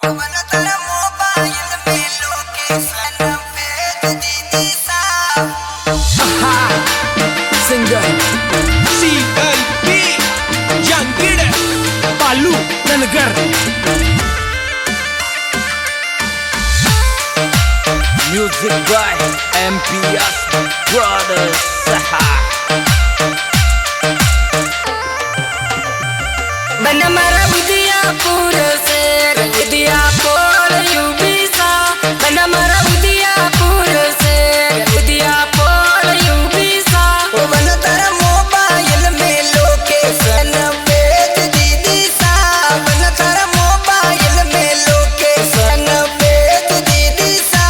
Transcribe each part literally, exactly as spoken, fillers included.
Singer C L B Jangkid Palu Nanagar Music by M P S Brothers बन मरा उदियापुर से उदियापुर UP सा बन मरा उदियापुर से उदियापुर यूपी सा ओ बन तारा मोबाइल में लोकेशन भेज दीदी सा बन तारा मोबाइल में लोकेशन भेज दीदी सा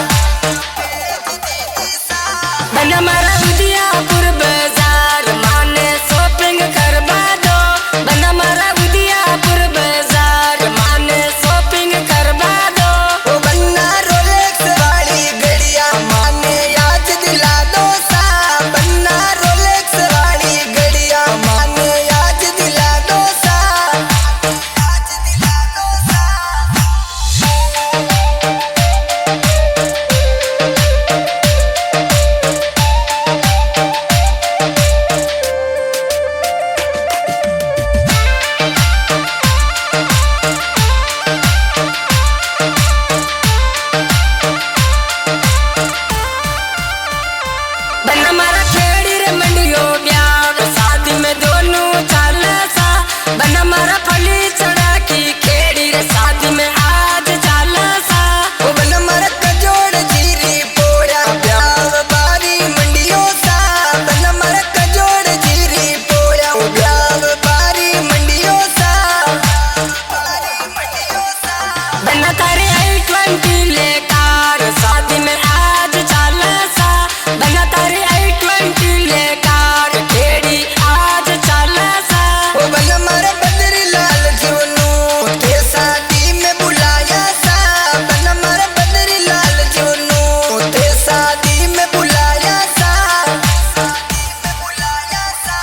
बन मरा उदियापुर बाजार माने शॉपिंग करवा दो बन मरा उदियापुर बाजार माने शॉपिंग करवा दो ओ बन्ना रोलेक्स वाली घड़िया माने याद दिला दो सा बन्ना रोलेक्स वाली घड़िया माने याद दिला दो सा याद दिला दो सा बन मरा खेड़ी रे मंडियो ब्याह शादी में दोनों चाल सा बन मरा फली चढ़ा की खेड़ी रे शादी में आज चाल सा ओ बन मरा कजोड़ जीरी पोड़ा ब्याह बारी मंडियो सा बन मरा कजोड़ जीरी पोड़ा ब्याह बारी मंडियो सा बारी मंडियो सा बन तारे आई ट्वेंटी लेकर शादी में आज चाल सा बन तारे आई ट्वेंटी लेकर खेड़ी आज चाल सा ओ बन मरा बदरी लाल जीवनू ते शादी में बुलाया सा बन मरा बदरी लाल जीवनू ते शादी में बुलाया सा शादी में बुलाया सा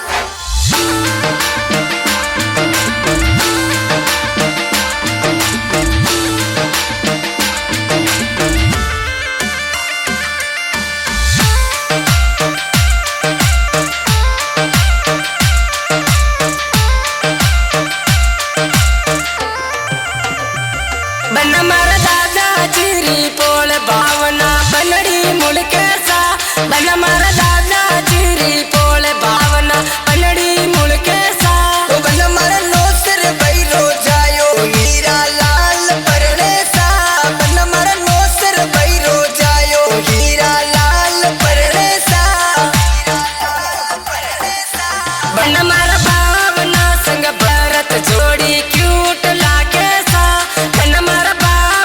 बन मरा दादा चिरी पोल भावना बनड़ी मुड़के सा बन मरा दादा चिरी पोल भावना बनड़ी मुड़के सा ओ बन मरा नौसर बैरो जायो हीरा लाल परणे सा बन मरा नौसर बैरो जायो हीरा लाल परणे सा बन मरा भावना संग भरत जोड़ी क्यूट लागे सा बन मरा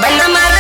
बन मारा